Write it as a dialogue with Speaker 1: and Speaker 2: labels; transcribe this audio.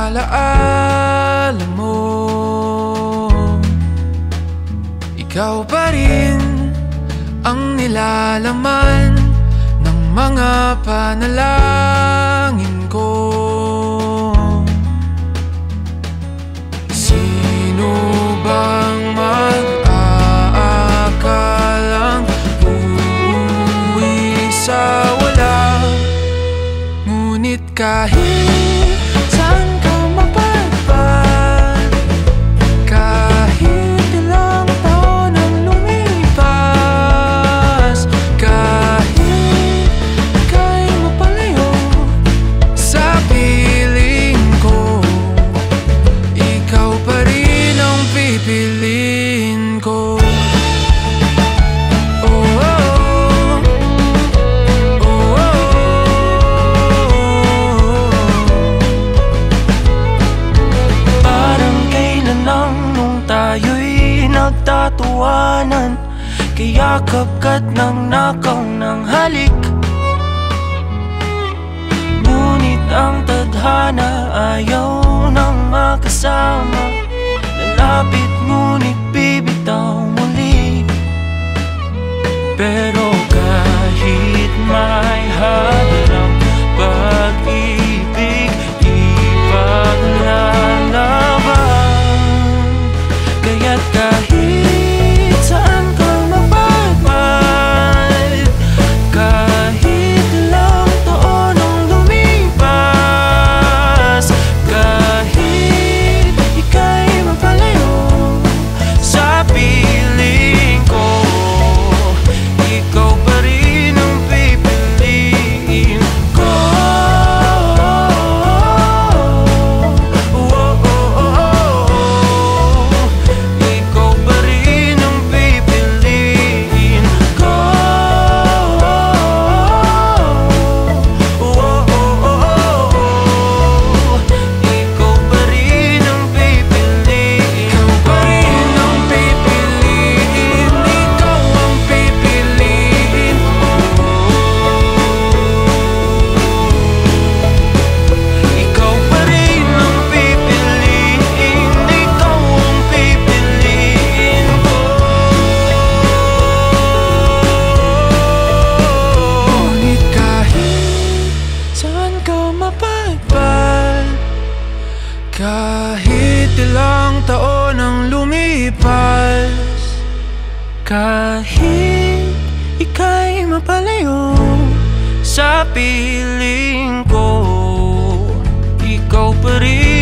Speaker 1: alaala mo. Ikaw pa rin ang nilalaman ng mga panalangin ko. Sino bang mag-aakalang uuwi sa wala? Ngunit kahit saan ka mapadpad, kahit ilang taon ang lumipas, kahit ika'y mapalayo sa piling ko, ikaw pa rin ang pipiliin ko. Tayo'y nagtatawanan, kayakap ka't nang nakaw ng halik. Ngunit ang tadhana ayaw nang makasama, lalapit ngunit bibitaw muli. Pero kahit may halang pag-ibig, ipaglalaban. Kaya't kahit saan ka mapadpad, kahit ilang taon ang lumipas, kahit ika'y mapalayo sa piling ko, ikaw pa rin ang pipiliin ko. Kahit ilang taon ang lumipas, kahit ika'y mapalayo sa piling ko, ikaw pa rin